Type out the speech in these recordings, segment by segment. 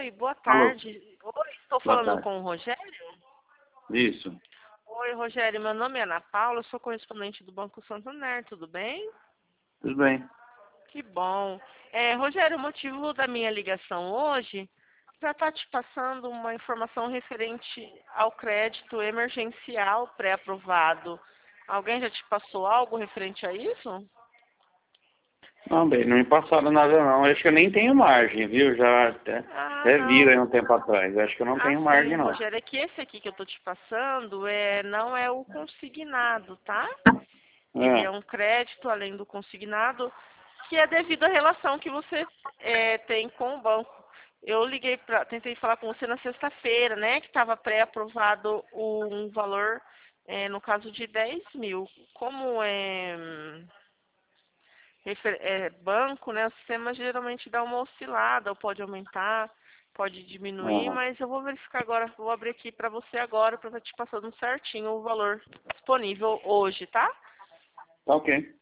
Oi, boa Alô, tarde. Oi, estou boa falando tarde. com o Rogério? Isso, Oi, Rogério, meu nome é Ana Paula, eu sou correspondente do Banco Santander, tudo bem? tudo bem. Que bom. Rogério, o motivo da minha ligação hoje já está te passando uma informação referente ao crédito emergencial pré-aprovado. Alguém já te passou algo referente a isso? Não, bem, não me passaram nada não. Eu acho que eu nem tenho margem, viu? Já Ah, até vi aí não. um tempo atrás. Eu acho que eu não Ah, tenho sim, margem não. Rogério, é que esse aqui que eu estou te passando não é o consignado, tá? Ele é É. um crédito além do consignado, que é devido à relação que você tem com o banco. Eu tentei falar com você na sexta-feira, né? Que estava pré-aprovado um valor, no caso de 10 mil. Como banco, né? O sistema geralmente dá uma oscilada, ou pode aumentar, pode diminuir, Aham. mas eu vou verificar agora, vou abrir aqui para você agora, para te passando certinho o valor disponível hoje, tá? Tá ok.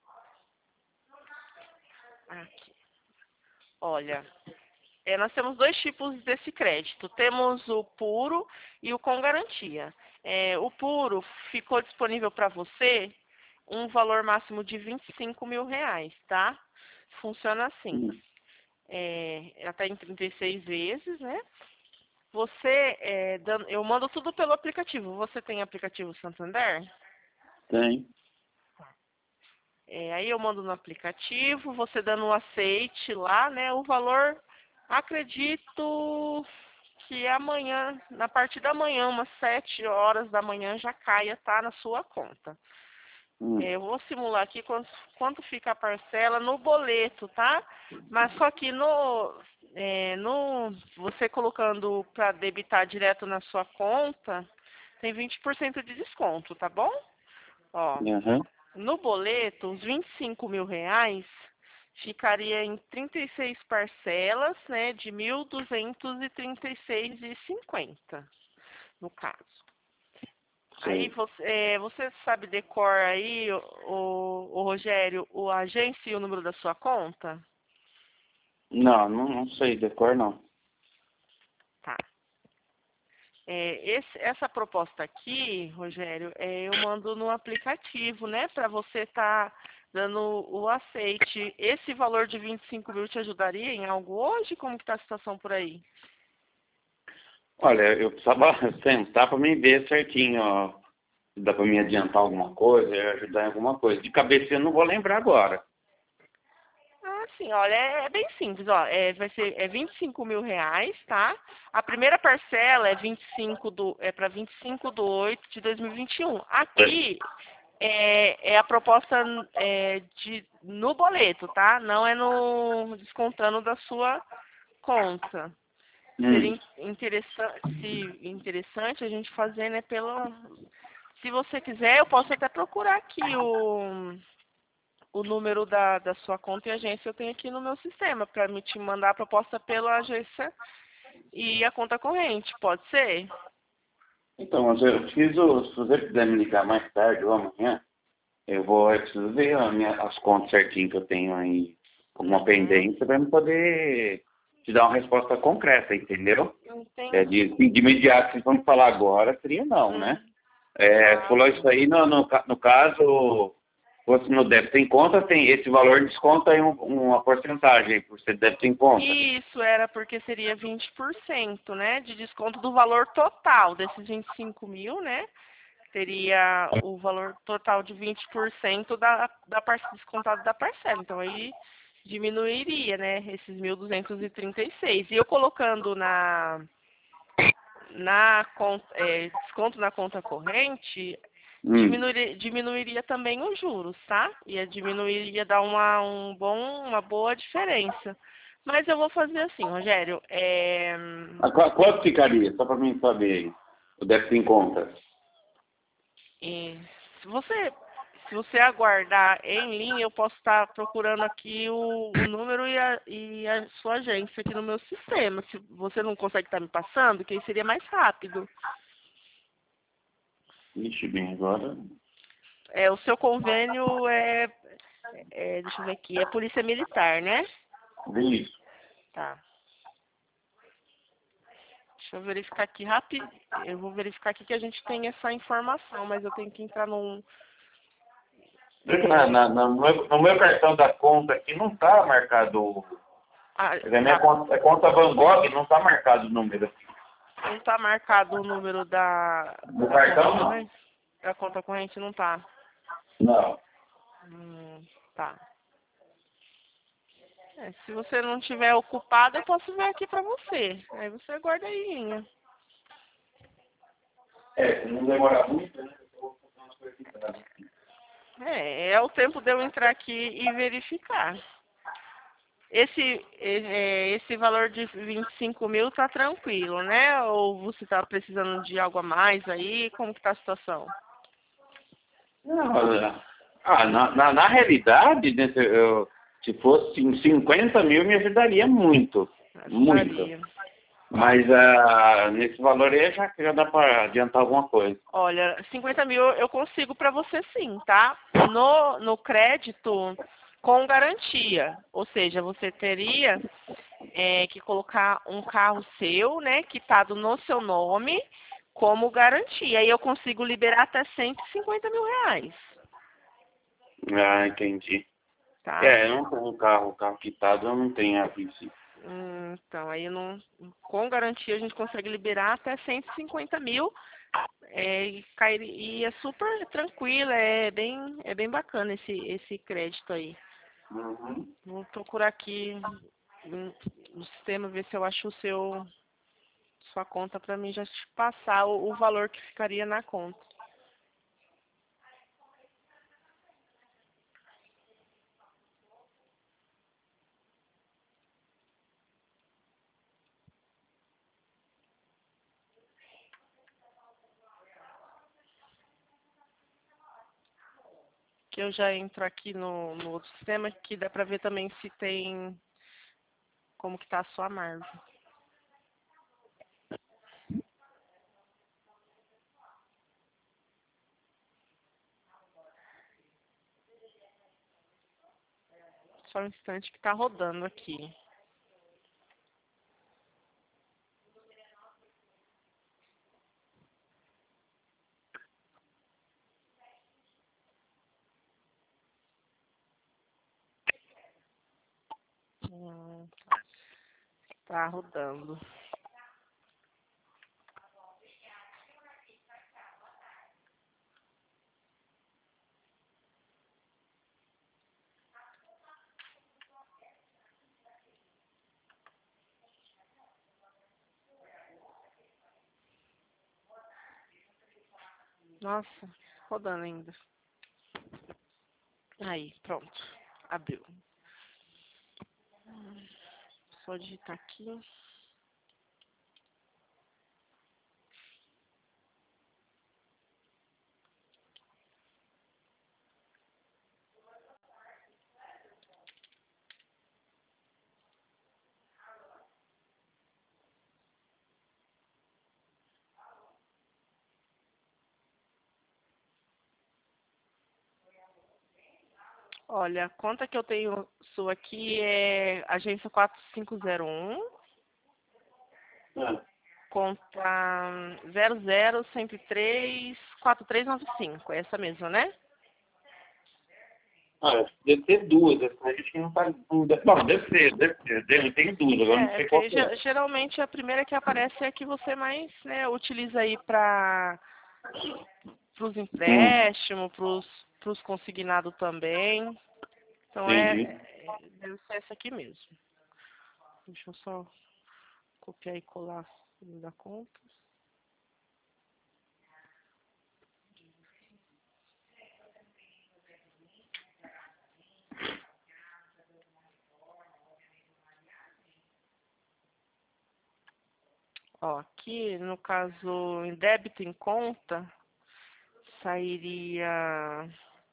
Aqui. Olha, nós temos dois tipos desse crédito. Temos o puro e o com garantia. O puro ficou disponível para você um valor máximo de 25 mil reais, tá? Funciona assim. Hum, Até em 36 vezes, né? Você, eu mando tudo pelo aplicativo. Você tem aplicativo Santander? Tem. Aí eu mando no aplicativo, você dando um aceite lá, né? O valor, acredito que amanhã, na parte da manhã, umas 7 horas da manhã, já caia, tá? Na sua conta. Hum. Eu vou simular aqui quanto fica a parcela no boleto, tá? Mas só que você colocando para debitar direto na sua conta, tem 20% de desconto, tá bom? Ó, Aham. no boleto, os 25 mil reais ficaria em 36 parcelas, né, de 1.236,50, no caso. Aí Sei. você sabe decor aí, o Rogério, a agência e o número da sua conta? Não sei, decor não. Tá. Essa proposta aqui, Rogério, eu mando no aplicativo, né? Para você estar dando o aceite. Esse valor de 25 mil te ajudaria em algo hoje? Como que tá a situação por aí? Olha, eu precisava sentar para me ver certinho, ó. Se dá para me adiantar alguma coisa, ajudar em alguma coisa. De cabeça eu não vou lembrar agora. Ah, sim, olha, bem simples, ó, vai ser 25 mil reais, tá? A primeira parcela para 25/8 de 2021. Aqui é a proposta no boleto, tá? Não é no descontando da sua conta. Hum. Seria interessante a gente fazer, né, se você quiser, eu posso até procurar aqui o número da sua conta e agência eu tenho aqui no meu sistema para me te mandar a proposta pela agência e a conta corrente, pode ser? Então, mas eu preciso, se você puder me ligar mais tarde ou amanhã, eu preciso ver as contas certinho que eu tenho aí, alguma Uhum. pendência, para eu poder te dar uma resposta concreta, entendeu? De Entendi. imediato, se vamos falar agora, seria não, Hum. né? Você Ah, falou isso sim. aí, no caso, você no débito em conta, tem esse valor desconta aí uma porcentagem por ser débito em conta. Isso era porque seria 20%, né, de desconto do valor total desses 25 mil, né? Teria o valor total de 20% descontado da parcela. Então, aí diminuiria, né, esses 1.236. E eu colocando desconto na conta corrente, Hum. diminuiria também os juros, tá? Ia dar uma boa diferença. Mas eu vou fazer assim, Rogério. Quanto ficaria? Só para mim saber aí. O débito em conta. E se você aguardar em linha, eu posso estar procurando aqui o número e a sua agência aqui no meu sistema. Se você não consegue estar me passando, que aí seria mais rápido. Ixi, bem, agora. O seu convênio deixa eu ver aqui, é Polícia Militar, né? Isso. Tá. Deixa eu verificar aqui rápido. Eu vou verificar aqui que a gente tem essa informação, mas eu tenho que entrar num... No meu cartão da conta aqui não está marcado. Ah, A minha conta, é conta Van Gogh, não está marcado o número. não tá marcado o número No da conta cartão não. corrente? Da conta corrente não tá. Não. Tá. Se você não tiver ocupado, eu posso ver aqui pra você. Aí você guarda aí, Inha. Se não demorar muito, né? Eu vou fazer umas coisas aqui pra mim. É o tempo de eu entrar aqui e verificar. Esse valor de 25 mil tá tranquilo, né? Ou você tá precisando de algo a mais aí? Como que tá a situação? Não, na realidade, né, se fosse 50 mil, me ajudaria muito. Muito. Ajudaria. Mas nesse valor aí já dá para adiantar alguma coisa. Olha, 50 mil eu consigo para você sim, tá? No crédito com garantia. Ou seja, você teria que colocar um carro seu, né, quitado no seu nome, como garantia. Aí eu consigo liberar até 150 mil reais, Ah, entendi. tá? Eu não tenho carro quitado, eu não tenho a princípio. Então, aí eu não, com garantia a gente consegue liberar até 150 mil e é super tranquilo, é bem bacana esse crédito aí. Uhum. Vou procurar aqui no sistema, ver se eu acho sua conta para mim já te passar o valor que ficaria na conta. Que eu já entro aqui no outro sistema, que dá para ver também se tem como que tá a sua margem. Só um instante que tá rodando aqui. Tá rodando. Nossa, rodando ainda. Aí, pronto. Abriu. Só digitar aqui. Olha, a conta que eu tenho sua aqui é agência 4501, Ah, conta 00-103-4395. É essa mesma, né? deve ter duas. Acho que não tá. Bom, deve ter. Tem duas, agora não sei qual Porque que é. geralmente a primeira que aparece é a que você mais, né, utiliza aí para os Hum, empréstimos, para os consignados também. Então entendi. deve ser essa aqui mesmo. Deixa eu só copiar e colar o número da conta. Ó, aqui no caso em débito em conta sairia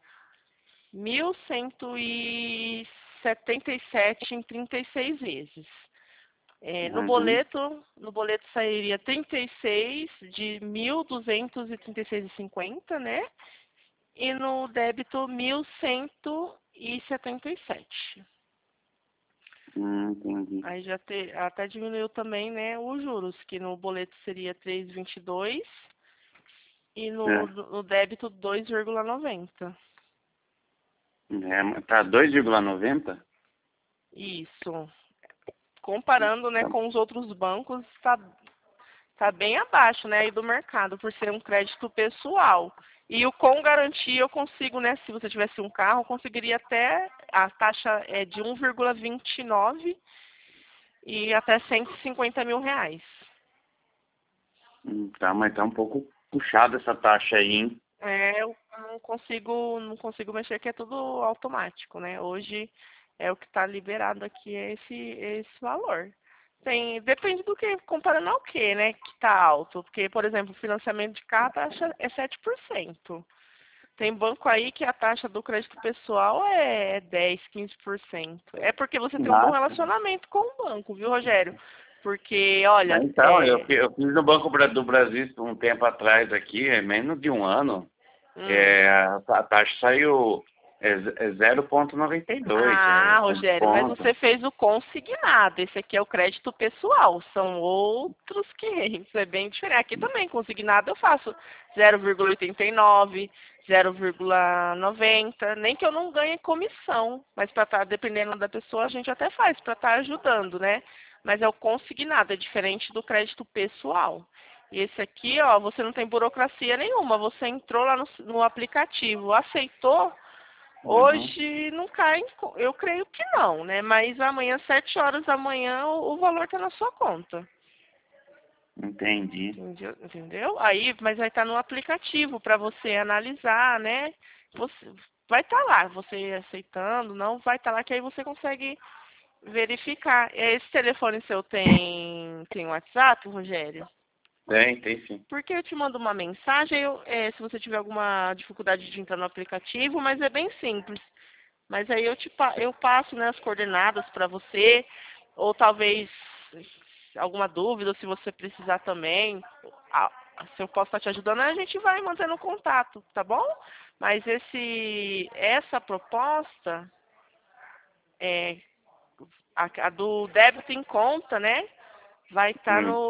1.177 em 36 vezes. Uhum. No boleto sairia 36 de 1.236,50, né? E no débito 1.177. Entendi. Aí até diminuiu também, né, os juros, que no boleto seria 3,22 e no, É, no débito 2,90. mas tá 2,90? Isso. Comparando, né, Tá. com os outros bancos, tá bem abaixo, né, aí do mercado, por ser um crédito pessoal. E o com garantia eu consigo, né, se você tivesse um carro, eu conseguiria até, a taxa é de 1,29 e até 150 mil reais. Tá, mas tá um pouco puxada essa taxa aí, hein? Eu não consigo mexer, que é tudo automático, né? Hoje é o que está liberado aqui, é esse valor. Depende do que, comparando ao que, né, que está alto. Porque, por exemplo, o financiamento de carro, a taxa é 7%. Tem banco aí que a taxa do crédito pessoal é 10, 15%. É porque você tem um bom Nossa. relacionamento com o banco, viu, Rogério? Porque, olha, Então, eu fiz no Banco do Brasil um tempo atrás aqui, é menos de um ano. hum. A taxa saiu 0,92, Ah, com Rogério, mas desconto. você fez o consignado. Esse aqui é o crédito pessoal. São outros 500. É bem diferente. Aqui também, consignado eu faço 0,89, 0,90. Nem que eu não ganhe comissão. Mas para estar dependendo da pessoa, a gente até faz para estar ajudando, né? Mas é o consignado, é diferente do crédito pessoal. E esse aqui, ó, você não tem burocracia nenhuma. Você entrou lá no aplicativo, aceitou. Uhum, Hoje não cai, eu creio que não, né? Mas amanhã, 7 horas da manhã, o valor está na sua conta. entendi. Entendeu? Aí, mas vai estar no aplicativo para você analisar, né? Você vai estar lá, você aceitando, não vai estar lá que aí você consegue verificar. Esse telefone seu tem WhatsApp, Rogério? Tem sim. Porque eu te mando uma mensagem, se você tiver alguma dificuldade de entrar no aplicativo, mas é bem simples. Mas aí eu passo, né, as coordenadas para você, ou talvez alguma dúvida, se você precisar também, ah, se eu posso estar te ajudando, a gente vai mantendo contato, tá bom? Mas essa proposta, é, a do débito em conta, né, vai estar Hum.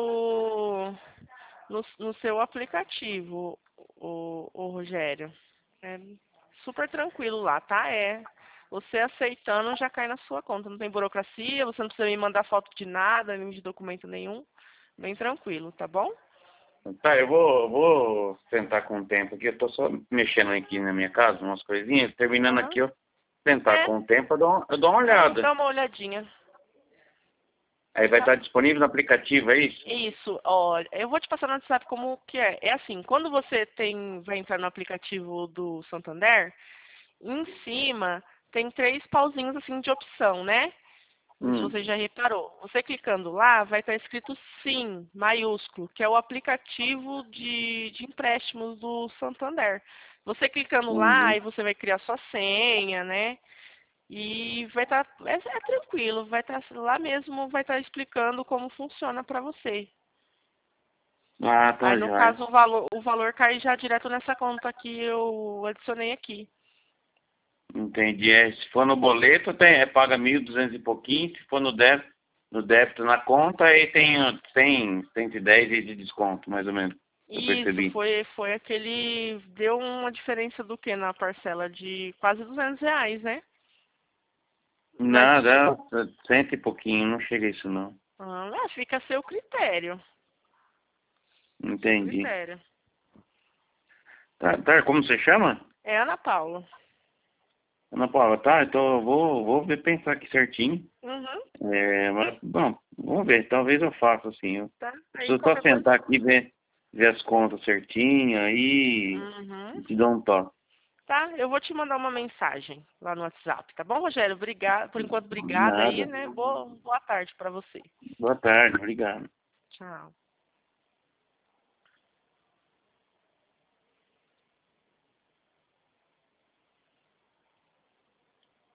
no seu aplicativo, o Rogério. É super tranquilo lá, tá? Você aceitando já cai na sua conta. Não tem burocracia, você não precisa me mandar foto de nada, nem de documento nenhum. Bem tranquilo, tá bom? Tá, eu vou tentar com o tempo aqui. Eu tô só mexendo aqui na minha casa, umas coisinhas. Terminando Aham. aqui, eu tentar É, com o tempo, eu dou uma olhada. dá uma olhadinha. Aí vai Tá. estar disponível no aplicativo, é isso? Isso, olha, eu vou te passar no WhatsApp como que é. É assim, quando você vai entrar no aplicativo do Santander, em cima tem 3 pauzinhos assim de opção, né? Não sei se Hum. você já reparou. Você clicando lá, vai estar escrito SIM, maiúsculo, que é o aplicativo de empréstimos do Santander. Você clicando lá, Uhum. aí você vai criar sua senha, né? E vai estar, é tranquilo, vai estar lá mesmo, vai estar explicando como funciona para você. Ah, Aí tá, no joia. caso o valor cai já direto nessa conta que eu adicionei aqui. Entendi. Se for no boleto, paga 1.200 e pouquinho. Se for no débito na conta, aí tem 110 aí de desconto, mais ou menos. Eu Isso, percebi. foi aquele. Deu uma diferença do que na parcela? De quase R$ 200, né? Mas Nada, cento e pouquinho, não chega a isso não. fica a seu critério. Seu Entendi. critério. Tá, como você chama? É Ana Paula. Ana Paula, tá, então eu vou ver, pensar aqui certinho. Uhum, Mas, bom, vamos ver, talvez eu faça assim. Eu tá. Aí preciso só qualquer coisa. sentar aqui e ver as contas certinho, aí Uhum. te dou um toque. Tá, eu vou te mandar uma mensagem lá no WhatsApp, tá bom, Rogério? Obrigada, por enquanto, obrigada aí, Nada. né? Boa tarde para você. Boa tarde, obrigado. Tchau.